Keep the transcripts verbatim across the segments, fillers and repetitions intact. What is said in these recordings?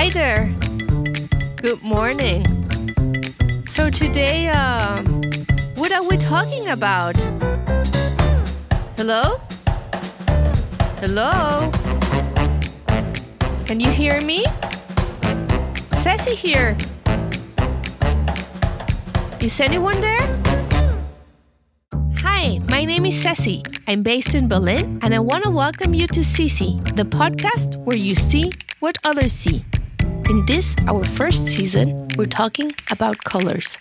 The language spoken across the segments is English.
Hi there. Good morning. So today, uh, what are we talking about? Hello? Hello? Can you hear me? Ceci here. Is anyone there? Hi, my name is Ceci. I'm based in Berlin, and I want to welcome you to Cici, the podcast where you see what others see. In this, our first season, we're talking about colors.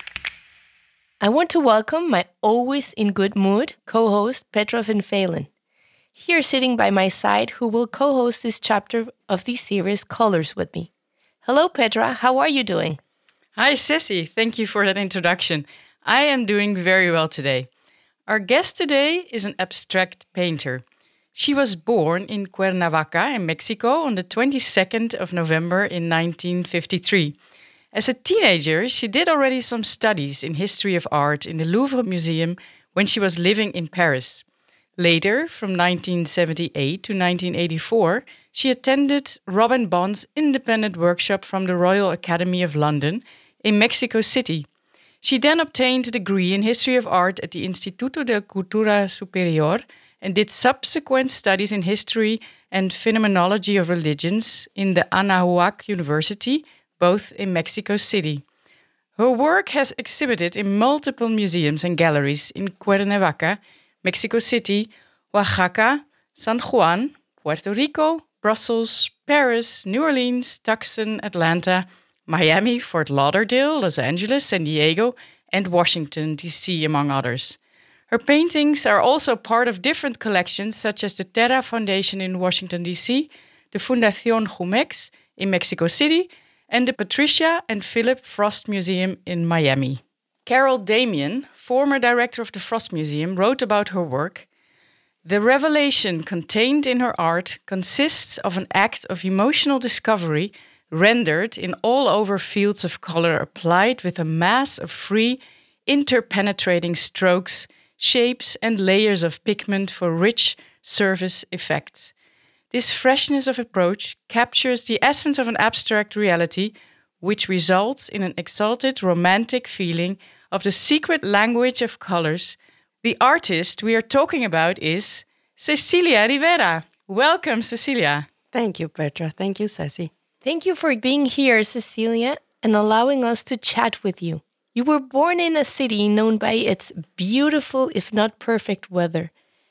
I want to welcome my always in good mood co-host Petra van Velen, here sitting by my side, who will co-host this chapter of the series Colors with me. Hello, Petra. How are you doing? Hi, Ceci. Thank you for that introduction. I am doing very well today. Our guest today is an abstract painter. She was born in Cuernavaca in Mexico on the twenty-second of November in nineteen fifty-three. As a teenager, she did already some studies in history of art in the Louvre Museum when she was living in Paris. Later, from nineteen seventy-eight to nineteen eighty-four, she attended Robin Bond's independent workshop from the Royal Academy of London in Mexico City. She then obtained a degree in history of art at the Instituto de Cultura Superior and did subsequent studies in history and phenomenology of religions in the Anahuac University, both in Mexico City. Her work has exhibited in multiple museums and galleries in Cuernavaca, Mexico City, Oaxaca, San Juan, Puerto Rico, Brussels, Paris, New Orleans, Tucson, Atlanta, Miami, Fort Lauderdale, Los Angeles, San Diego, and Washington, D C, among others. Her paintings are also part of different collections such as the Terra Foundation in Washington, D C, the Fundación Jumex in Mexico City, and the Patricia and Philip Frost Museum in Miami. Carol Damian, former director of the Frost Museum, wrote about her work. The revelation contained in her art consists of an act of emotional discovery rendered in all over fields of color applied with a mass of free, interpenetrating strokes, shapes and layers of pigment for rich surface effects. This freshness of approach captures the essence of an abstract reality, which results in an exalted romantic feeling of the secret language of colors. The artist we are talking about is Cecilia Rivera. Welcome, Cecilia. Thank you, Petra. Thank you, Ceci. Thank you for being here, Cecilia, and allowing us to chat with you. You were born in a city known by its beautiful, if not perfect, weather,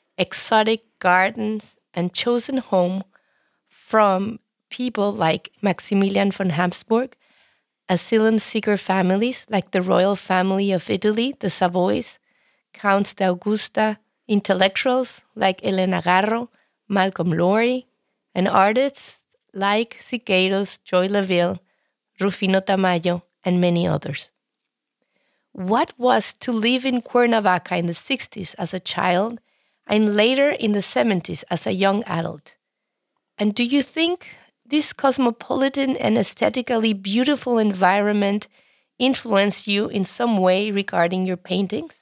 exotic gardens, and chosen home from people like Maximilian von Habsburg, asylum seeker families like the royal family of Italy, the Savoys, Counts d'Augusta, intellectuals like Elena Garro, Malcolm Lowry, and artists like Siqueiros, Joy Laville, Rufino Tamayo, and many others. What was to live in Cuernavaca in the sixties as a child and later in the seventies as a young adult? And do you think this cosmopolitan and aesthetically beautiful environment influenced you in some way regarding your paintings?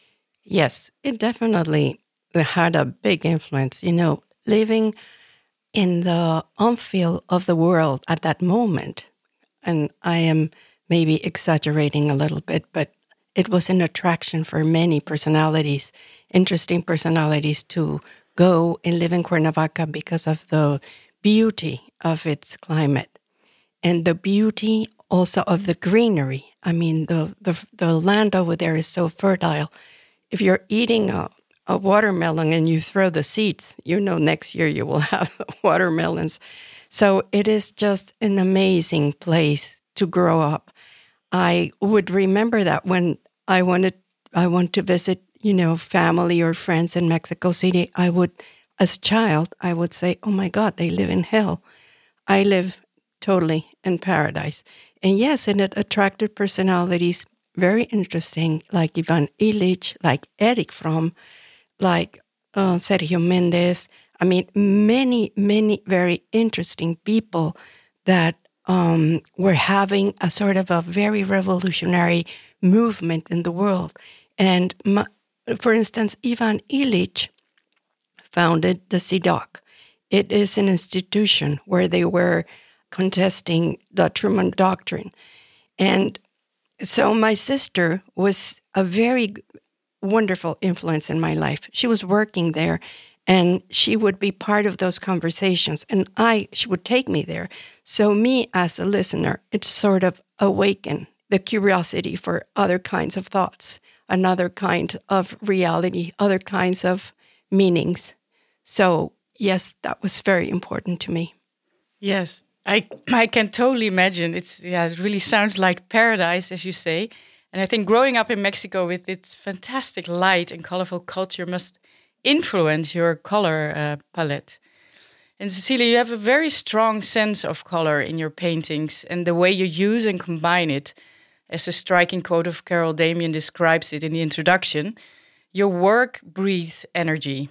Yes, it definitely had a big influence. You know, living in the unfeel of the world at that moment, and I am maybe exaggerating a little bit, but it was an attraction for many personalities, interesting personalities, to go and live in Cuernavaca because of the beauty of its climate and the beauty also of the greenery. I mean, the, the, the land over there is so fertile. If you're eating a, a watermelon and you throw the seeds, you know next year you will have watermelons. So it is just an amazing place to grow up. I would remember that when I wanted, I want to visit, you know, family or friends in Mexico City, I would, as a child, I would say, oh my God, they live in hell. I live totally in paradise. And yes, and it attracted personalities, very interesting, like Ivan Illich, like Erich Fromm, like uh, Sergio Mendes. I mean, many, many very interesting people that um, were having a sort of a very revolutionary movement in the world. And my, for instance, Ivan Illich founded the C I D O C. It is an institution where they were contesting the Truman Doctrine. And so my sister was a very wonderful influence in my life. She was working there, and she would be part of those conversations, and I, she would take me there. So me as a listener, it sort of awakened the curiosity for other kinds of thoughts, another kind of reality, other kinds of meanings. So yes, that was very important to me. Yes, I I can totally imagine. It's yeah, it really sounds like paradise, as you say. And I think growing up in Mexico with its fantastic light and colorful culture must influence your color uh, palette. And Cecilia, you have a very strong sense of color in your paintings and the way you use and combine it. As the striking quote of Carol Damian describes it in the introduction, your work breathes energy.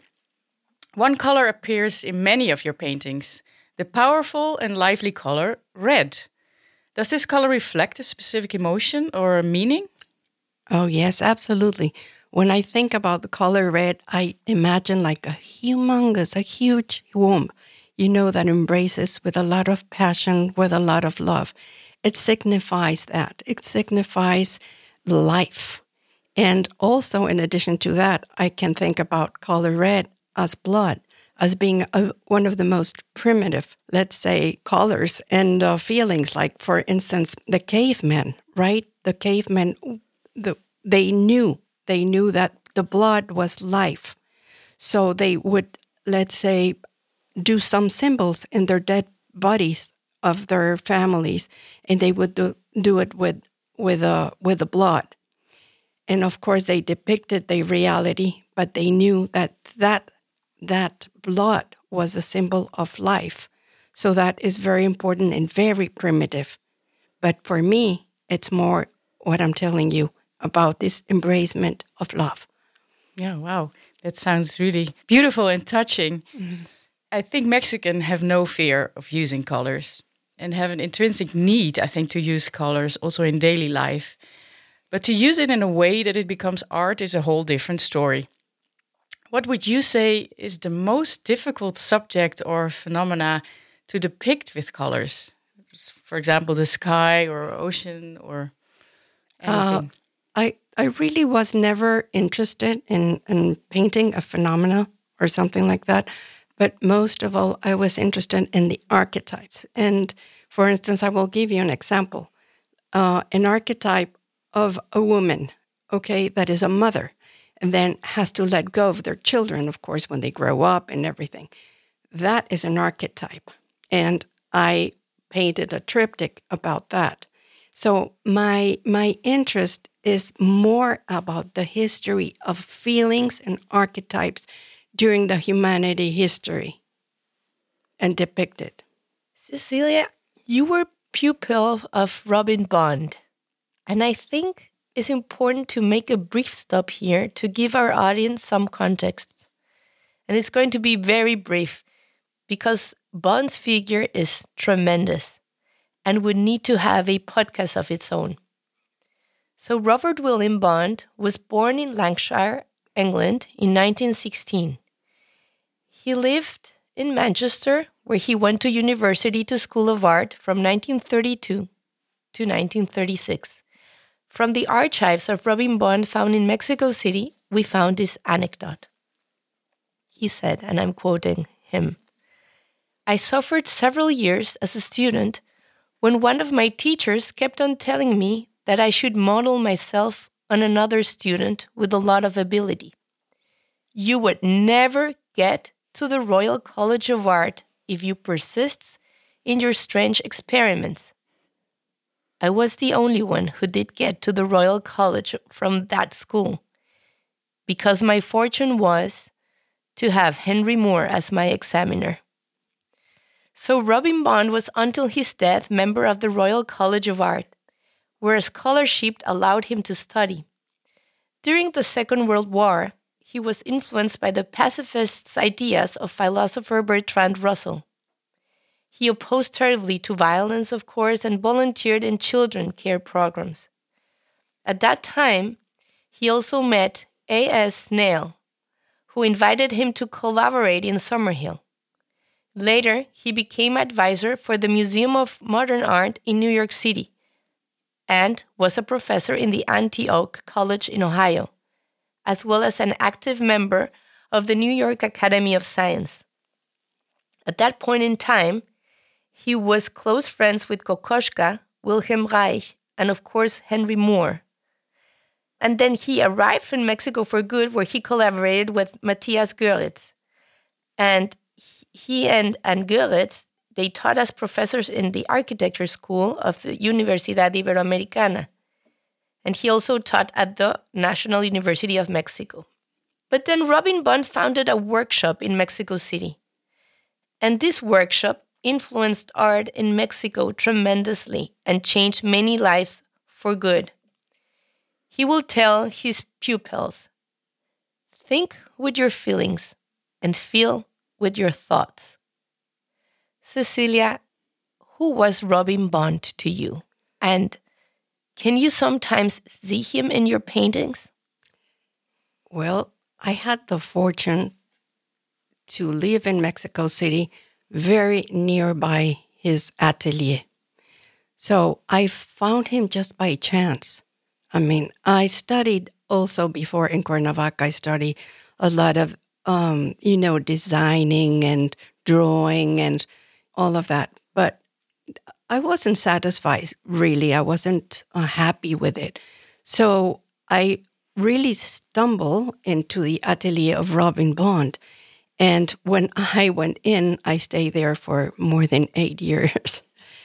One color appears in many of your paintings, the powerful and lively color red. Does this color reflect a specific emotion or a meaning? Oh, yes, absolutely. When I think about the color red, I imagine like a humongous, a huge womb, you know, that embraces with a lot of passion, with a lot of love. It signifies that. It signifies life. And also, in addition to that, I can think about color red as blood, as being a, one of the most primitive, let's say, colors and uh, feelings. Like, for instance, the cavemen, right? The cavemen, the, they knew, they knew that the blood was life. So they would, let's say, do some symbols in their dead bodies of their families, and they would do, do it with with a with the blood. And of course, they depicted the reality, but they knew that that that blood was a symbol of life. So that is very important and very primitive. But for me, it's more what I'm telling you about this embracement of love. Yeah, wow. That sounds really beautiful and touching. Mm-hmm. I think Mexicans have no fear of using colors and have an intrinsic need, I think, to use colors also in daily life. But to use it in a way that it becomes art is a whole different story. What would you say is the most difficult subject or phenomena to depict with colors? For example, the sky or ocean or anything. Uh, I I really was never interested in, in painting a phenomena or something like that. But most of all, I was interested in the archetypes. And for instance, I will give you an example. Uh, an archetype of a woman, okay, that is a mother, and then has to let go of their children, of course, when they grow up and everything. That is an archetype. And I painted a triptych about that. So my my interest is more about the history of feelings and archetypes during the humanity history and depicted. Cecilia, you were pupil of Robin Bond, and I think it's important to make a brief stop here to give our audience some context. And it's going to be very brief because Bond's figure is tremendous and would need to have a podcast of its own. So Robert William Bond was born in Lancashire, England in nineteen sixteen. He lived in Manchester, where he went to university to School of Art from nineteen thirty-two to nineteen thirty-six. From the archives of Robin Bond found in Mexico City, we found this anecdote. He said, and I'm quoting him, "I suffered several years as a student when one of my teachers kept on telling me that I should model myself on another student with a lot of ability. You would never get to the Royal College of Art if you persist in your strange experiments. I was the only one who did get to the Royal College from that school, because my fortune was to have Henry Moore as my examiner." So Robin Bond was until his death member of the Royal College of Art, where a scholarship allowed him to study. During the Second World War, he was influenced by the pacifists' ideas of philosopher Bertrand Russell. He opposed terribly to violence, of course, and volunteered in children care programs. At that time, he also met A S Neill, who invited him to collaborate in Summerhill. Later, he became advisor for the Museum of Modern Art in New York City and was a professor in the Antioch College in Ohio, as well as an active member of the New York Academy of Science. At that point in time, he was close friends with Kokoschka, Wilhelm Reich, and of course Henry Moore. And then he arrived in Mexico for good, where he collaborated with Matthias Goeritz. And he and, and Goeritz, they taught as professors in the architecture school of the Universidad Iberoamericana. And he also taught at the National University of Mexico. But then Robin Bond founded a workshop in Mexico City. And this workshop influenced art in Mexico tremendously and changed many lives for good. He will tell his pupils, think with your feelings and feel with your thoughts. Cecilia, who was Robin Bond to you? And can you sometimes see him in your paintings? Well, I had the fortune to live in Mexico City, very nearby his atelier. So I found him just by chance. I mean, I studied also before in Cuernavaca. I studied a lot of, um, you know, designing and drawing and all of that. But I wasn't satisfied, really. I wasn't uh, happy with it. So I really stumbled into the atelier of Robin Bond. And when I went in, I stayed there for more than eight years.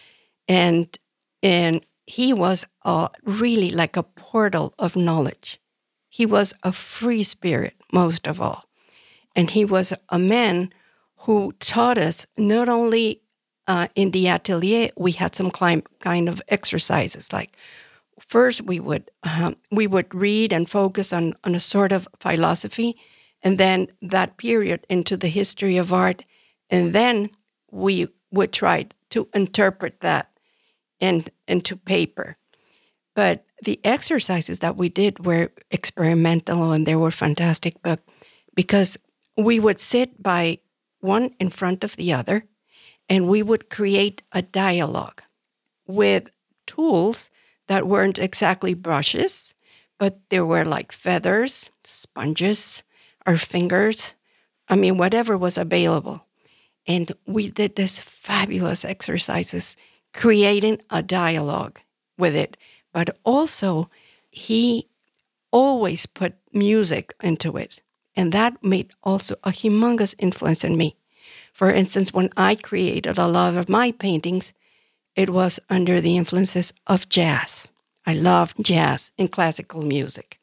And and he was uh, really like a portal of knowledge. He was a free spirit, most of all. And he was a man who taught us not only uh, in the atelier, we had some kind of exercises. Like first we would um, we would read and focus on, on a sort of philosophy, and then that period into the history of art. And then we would try to interpret that in, into paper. But the exercises that we did were experimental and they were fantastic, but because we would sit by one in front of the other and we would create a dialogue with tools that weren't exactly brushes, but there were like feathers, sponges, our fingers, I mean, whatever was available. And we did this fabulous exercises, creating a dialogue with it. But also, he always put music into it. And that made also a humongous influence in me. For instance, when I created a lot of my paintings, it was under the influences of jazz. I love jazz and classical music.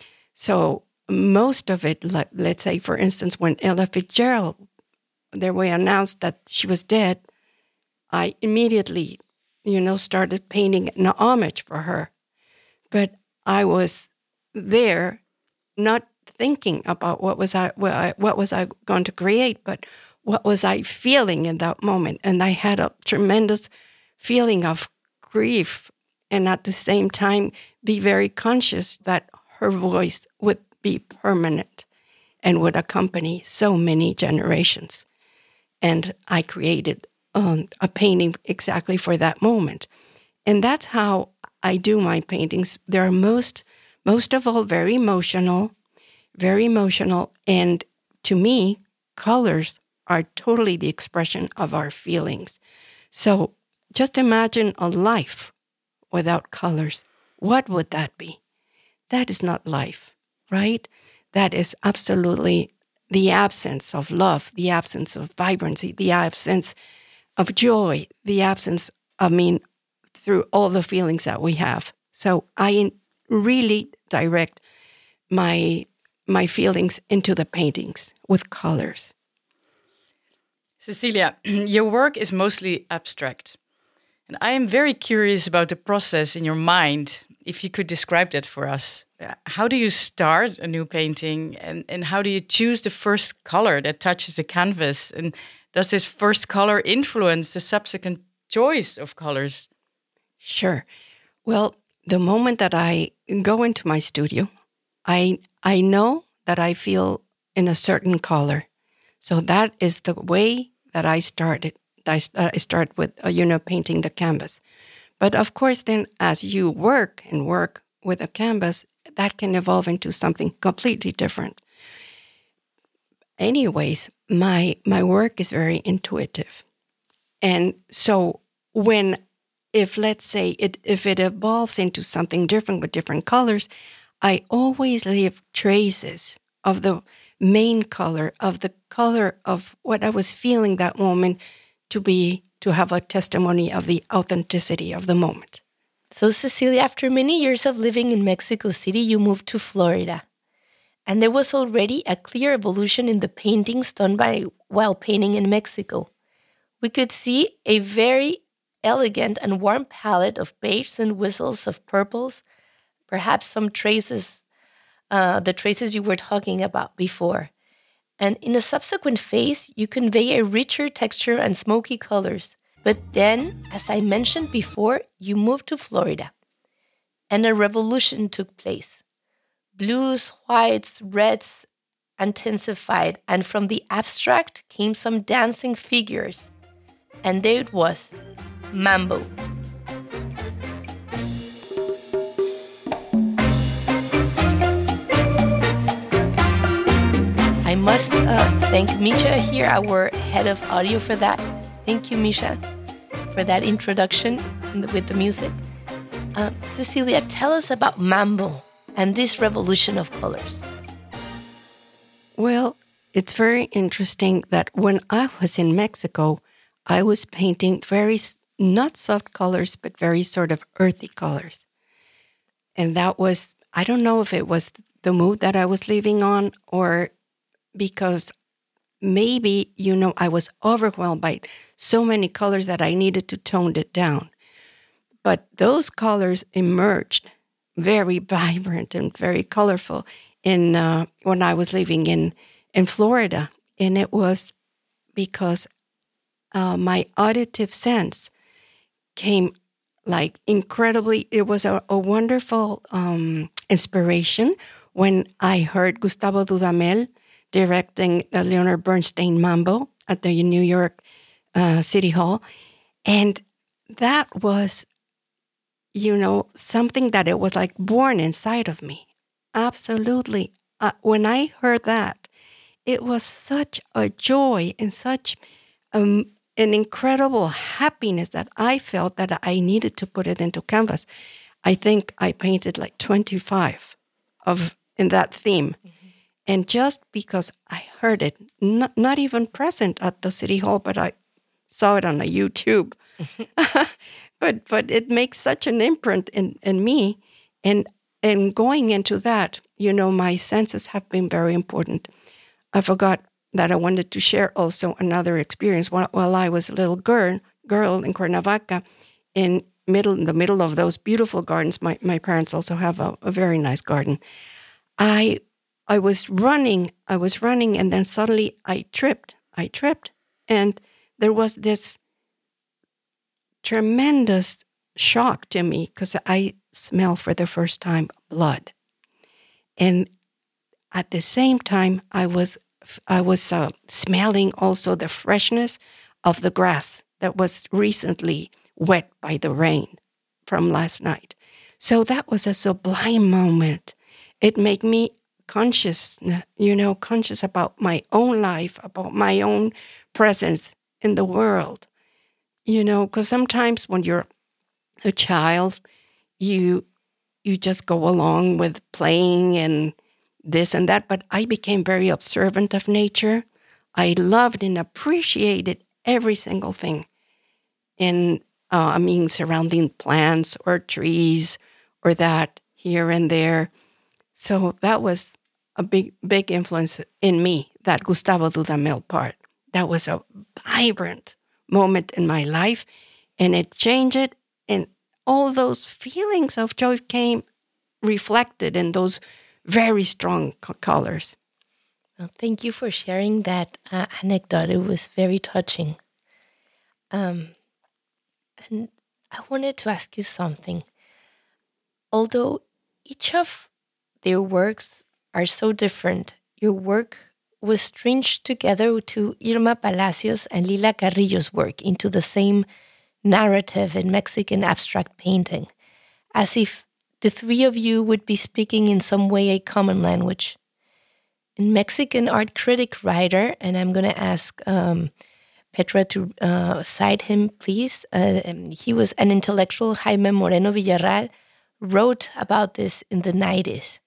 So most of it, like, let's say, for instance, when Ella Fitzgerald, there we announced that she was dead, I immediately, you know, started painting an homage for her. But I was there not thinking about what was I, what I, what was I going to create, but what was I feeling in that moment. And I had a tremendous feeling of grief, and at the same time be very conscious that her voice would be permanent and would accompany so many generations. And I created um, a painting exactly for that moment. And that's how I do my paintings. They're most, most of all very emotional, very emotional. And to me, colors are totally the expression of our feelings. So just imagine a life without colors. What would that be? That is not life, right? That is absolutely the absence of love, the absence of vibrancy, the absence of joy, the absence, I mean, through all the feelings that we have. So I really direct my my feelings into the paintings with colors. Cecilia, your work is mostly abstract. And I am very curious about the process in your mind. If you could describe that for us. How do you start a new painting, and, and how do you choose the first color that touches the canvas? And does this first color influence the subsequent choice of colors? Sure. Well, the moment that I go into my studio, I I know that I feel in a certain color. So that is the way that I started. I, I start with, uh, you know, painting the canvas. But of course, then as you work and work with a canvas, that can evolve into something completely different. Anyways, my my work is very intuitive. And so when, if let's say, it if it evolves into something different with different colors, I always leave traces of the main color, of the color of what I was feeling that moment, to be to have a testimony of the authenticity of the moment. So, Cecilia, after many years of living in Mexico City, you moved to Florida. And there was already a clear evolution in the paintings done by while painting in Mexico. We could see a very elegant and warm palette of beiges and whistles of purples, perhaps some traces, uh, the traces you were talking about before. And in a subsequent phase, you convey a richer texture and smoky colors. But then, as I mentioned before, you moved to Florida, and a revolution took place. Blues, whites, reds intensified, and from the abstract came some dancing figures. And there it was, Mambo. I must uh, thank Misha here, our head of audio, for that. Thank you, Misha, for that introduction with the music. Uh, Cecilia, tell us about Mambo and this revolution of colors. Well, it's very interesting that when I was in Mexico, I was painting very, not soft colors, but very sort of earthy colors. And that was, I don't know if it was the mood that I was living on, or because maybe, you know, I was overwhelmed by so many colors that I needed to tone it down. But those colors emerged very vibrant and very colorful in uh, when I was living in, in Florida. And it was because uh, my auditive sense came like incredibly, it was a, a wonderful um, inspiration when I heard Gustavo Dudamel directing the Leonard Bernstein Mambo at the New York uh, City Hall. And that was, you know, something that it was like born inside of me. Absolutely. Uh, when I heard that, it was such a joy and such um, an incredible happiness that I felt that I needed to put it into canvas. I think I painted like twenty-five of in that theme. Mm-hmm. And just because I heard it, not, not even present at the City Hall, but I saw it on a YouTube. but but it makes such an imprint in, in me. And and going into that, you know, my senses have been very important. I forgot that I wanted to share also another experience. While, while I was a little girl, girl in Cuernavaca, in middle in the middle of those beautiful gardens, my, my parents also have a, a very nice garden. I I was running, I was running, and then suddenly I tripped. I tripped, and there was this tremendous shock to me because I smelled for the first time blood, and at the same time I was I was uh, smelling also the freshness of the grass that was recently wet by the rain from last night. So that was a sublime moment. It made me conscious, you know, conscious about my own life, about my own presence in the world. You know, because sometimes when you're a child, you you just go along with playing and this and that. But I became very observant of nature. I loved and appreciated every single thing in, uh, I mean, surrounding plants or trees or that here and there. So that was a big, big influence in me, that Gustavo Dudamel part. That was a vibrant moment in my life, and it changed it, and all those feelings of joy came reflected in those very strong co- colors. Well, thank you for sharing that uh, anecdote. It was very touching. Um, and I wanted to ask you something. Although each of their works are so different, your work was stringed together to Irma Palacios and Lilia Carrillo's work into the same narrative in Mexican abstract painting, as if the three of you would be speaking in some way a common language. A Mexican art critic writer, and I'm going to ask um, Petra to uh, cite him, please. Uh, he was an intellectual, Jaime Moreno Villarreal, wrote about this in the nineties.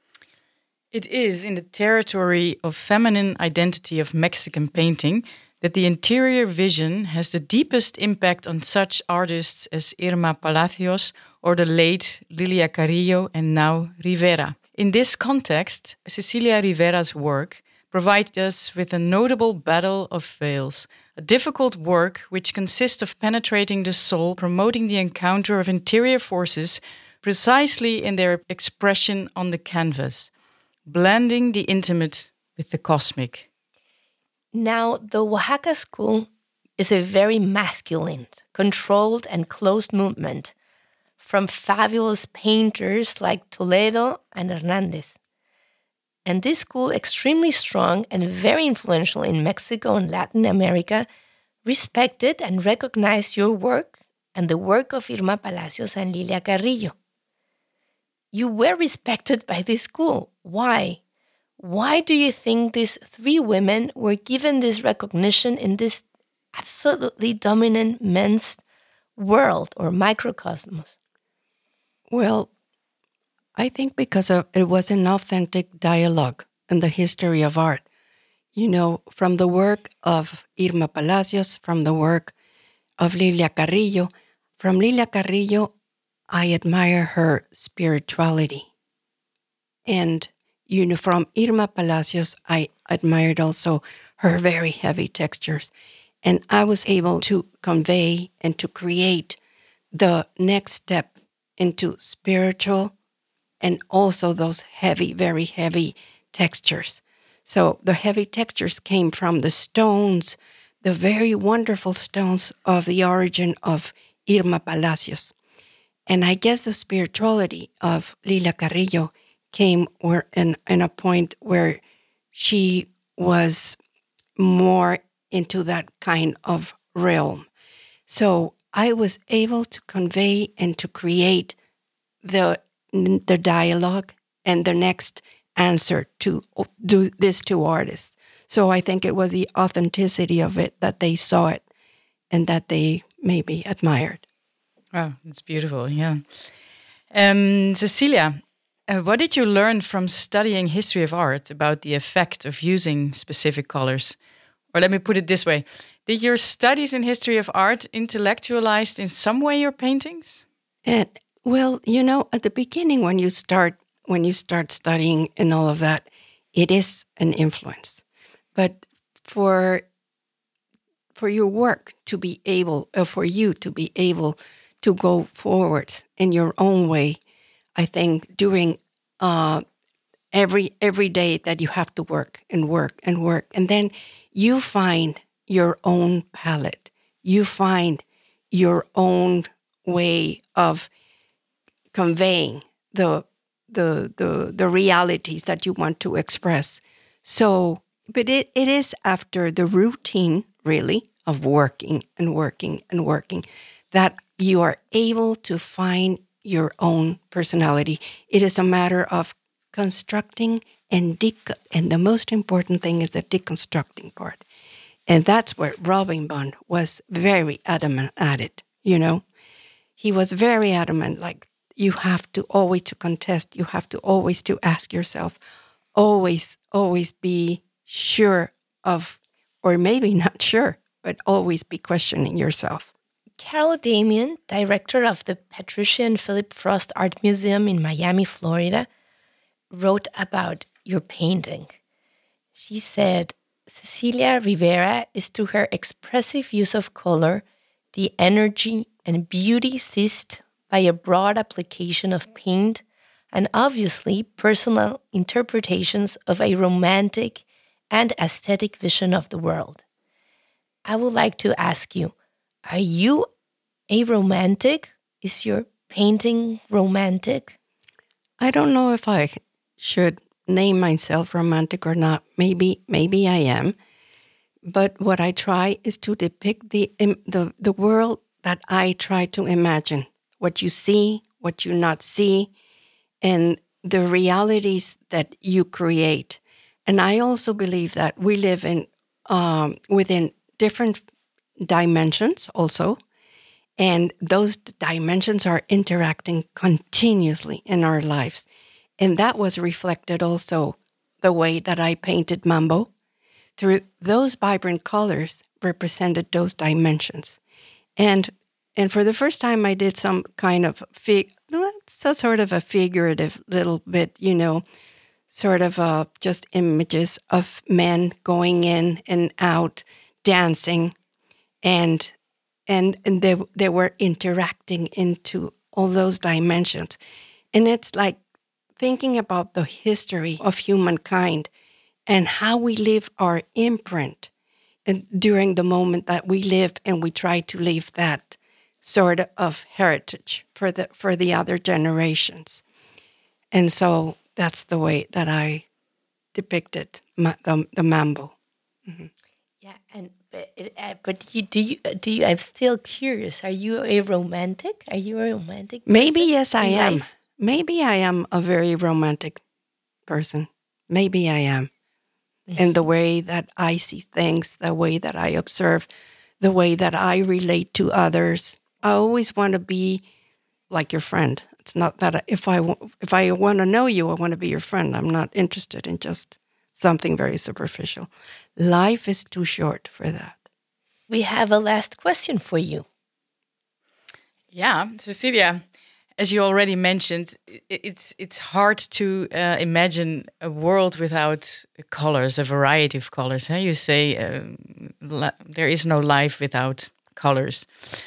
It is in the territory of feminine identity of Mexican painting that the interior vision has the deepest impact on such artists as Irma Palacios or the late Lilia Carrillo and now Rivera. In this context, Cecilia Rivera's work provides us with a notable battle of veils, a difficult work which consists of penetrating the soul, promoting the encounter of interior forces precisely in their expression on the canvas, blending the intimate with the cosmic. Now, the Oaxaca school is a very masculine, controlled and closed movement from fabulous painters like Toledo and Hernandez. And this school, extremely strong and very influential in Mexico and Latin America, respected and recognized your work and the work of Irma Palacios and Lilia Carrillo. You were respected by this school. Why? Why do you think these three women were given this recognition in this absolutely dominant men's world or microcosmos? Well, I think because of, it was an authentic dialogue in the history of art. You know, from the work of Irma Palacios, from the work of Lilia Carrillo. From Lilia Carrillo, I admire her spirituality. And, you know, from Irma Palacios, I admired also her very heavy textures. And I was able to convey and to create the next step into spiritual and also those heavy, very heavy textures. So the heavy textures came from the stones, the very wonderful stones of the origin of Irma Palacios. And I guess the spirituality of Lilia Carrillo came where in, in a point where she was more into that kind of realm. So I was able to convey and to create the the dialogue and the next answer to do these two artists. So I think it was the authenticity of it that they saw it and that they maybe admired. Wow, that's beautiful, yeah. Um, Cecilia, uh, what did you learn from studying history of art about the effect of using specific colors? Or let me put it this way. Did your studies in history of art intellectualized in some way your paintings? And well, you know, at the beginning when you start when you start studying and all of that, it is an influence. But for for your work to be able, uh, for you to be able to go forward in your own way, I think during uh, every every day that you have to work and work and work, and then you find your own palette, you find your own way of conveying the the the the realities that you want to express. So, but it, it is after the routine, really, of working and working and working that you are able to find your own personality. It is a matter of constructing and dec- and the most important thing is the deconstructing part. And that's where Robin Bond was very adamant at it, you know. He was very adamant, like, you have to always to contest, you have to always to ask yourself, always, always be sure of, or maybe not sure, but always be questioning yourself. Carol Damian, director of the Patricia and Philip Frost Art Museum in Miami, Florida, wrote about your painting. She said, Cecilia Rivera is to her expressive use of color, the energy and beauty seized by a broad application of paint and obviously personal interpretations of a romantic and aesthetic vision of the world. I would like to ask you, are you a romantic? Is your painting romantic? I don't know if I should name myself romantic or not. Maybe maybe I am. But what I try is to depict the the the world that I try to imagine. What you see, what you not see, and the realities that you create. And I also believe that we live in um, within different dimensions also. And those dimensions are interacting continuously in our lives. And that was reflected also the way that I painted Mambo. Through those vibrant colors represented those dimensions. And and for the first time I did some kind of, fig- it's a sort of a figurative little bit, you know, sort of uh, just images of men going in and out, dancing, and and and they they were interacting into all those dimensions. And it's like thinking about the history of humankind and how we leave our imprint and during the moment that we live, and we try to leave that sort of heritage for the for the other generations. And so that's the way that I depicted ma- the, the Mambo. Mm-hmm. Yeah, and but, uh, but you, do you do you? I'm still curious. Are you a romantic? Are you a romantic person? Maybe yes, I am. Life? Maybe I am a very romantic person. Maybe I am. In the way that I see things, the way that I observe, the way that I relate to others. I always want to be like your friend. It's not that I, if I if I want to know you, I want to be your friend. I'm not interested in just something very superficial. Life is too short for that. We have a last question for you. Yeah, Cecilia, as you already mentioned, it's it's hard to uh, imagine a world without colors, a variety of colors. Huh? You say um, li- there is no life without colors.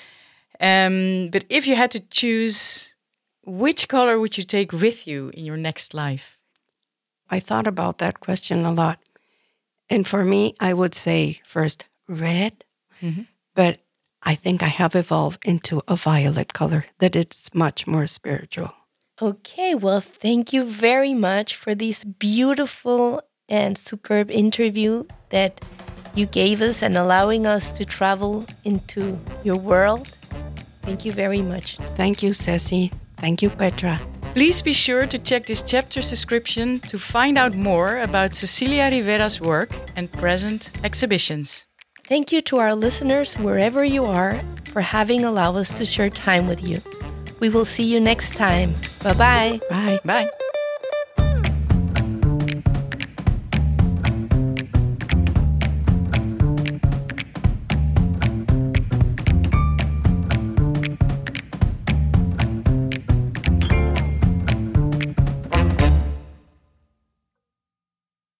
Um, but if you had to choose, which color would you take with you in your next life? I thought about that question a lot. And for me, I would say first red, mm-hmm. but I think I have evolved into a violet color, that it's much more spiritual. Okay, well, thank you very much for this beautiful and superb interview that you gave us and allowing us to travel into your world. Thank you very much. Thank you, Ceci. Thank you, Petra. Please be sure to check this chapter's description to find out more about Cecilia Rivera's work and present exhibitions. Thank you to our listeners, wherever you are, for having allowed us to share time with you. We will see you next time. Bye-bye. Bye. Bye.